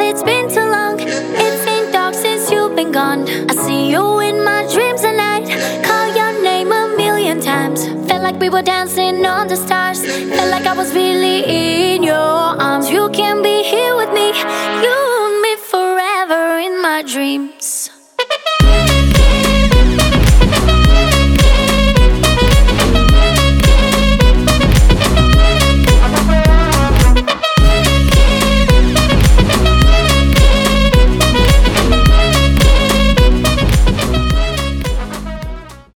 it's been too long. It's been dark since you've been gone. I see you in my dreams at night. Call your name a million times. Felt like we were dancing on the stars. Felt like I was really in your arms. You can be here with me, you and me forever in my dreams.